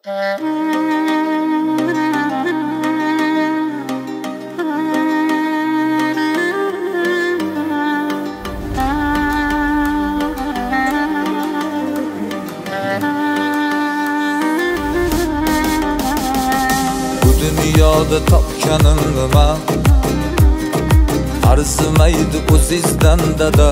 Dünyada topganim nima arzimaydi o'zizdan dada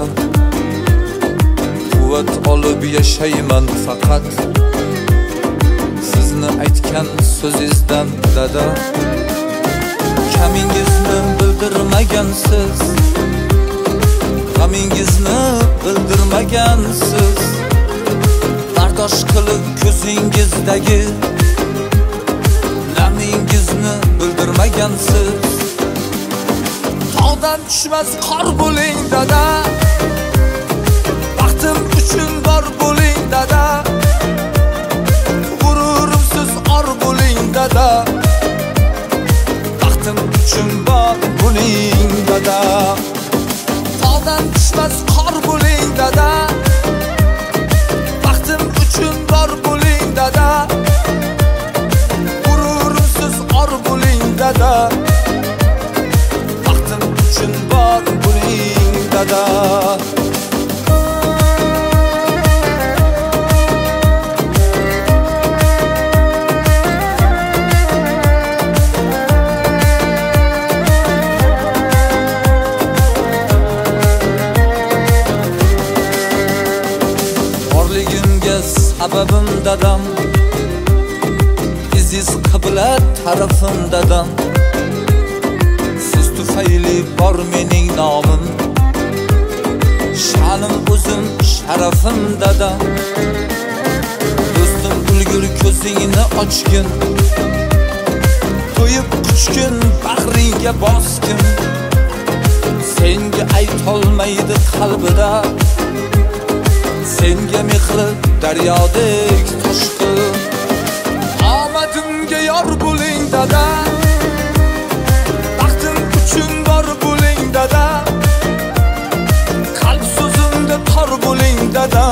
quvvat olib yashayman faqat sizni aytgan so'zingizdan dada kamingizni bildirmagansiz g'amingizni bildirmagansiz bardosh qilib ko'zingizdagi namingizni bildirmagansiz tog'dan tushmas qor bo'ling dada baxtim uchun bor bo'ling dada g'ururimsiz or bo'ling dada baxtim uchun bor bo'ling dada tog'dan tushmas qor bo'ling dada baxtim uchun bor bo'ling dada dada baxtim uchun bor bo'ling dada borligimga sababim dadam siz qibla tarafim dadam siz tufayli bor mening nomim sha'nim o'zim sharafim dadam do'stim ulgur ko'zingni ochgin to'yib quchgin bag'ringga bosgin senga aytolmaydi qalbida senga mehri daryodek toshqin omadimga yor bo'ling dada baxtim uchun bor bo'ling dada qalb so'zimda tor bo'ling dada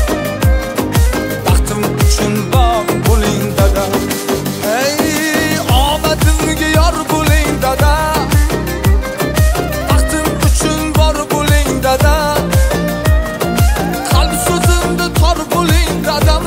baxtim uchun bor bo'ling dada hey omadimga yor bo'ling dada baxtim uchun bor bo'ling dada qalb so'zimda tor bo'ling dadam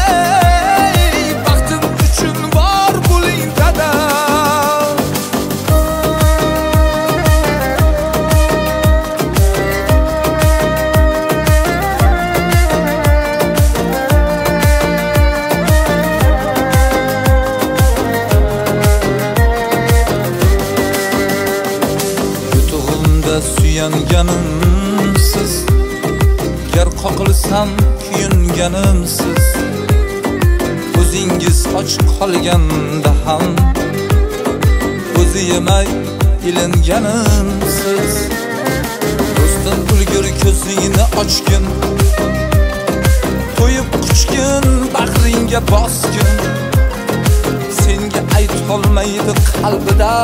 suyanganimsiz yer qoqilsam kuyunganimsiz ko'zingiz och qolganda ham ko'zi yemay ilinganimsiz do'stim ulgur ko'zingni ochgin to'yib quchgin bag'ringga bosgin senga aytolmaydi qalbida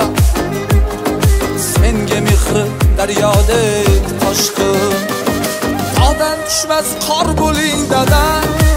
senga mehri daryodek toshqin tog'dan tushmas qor bo'ling dada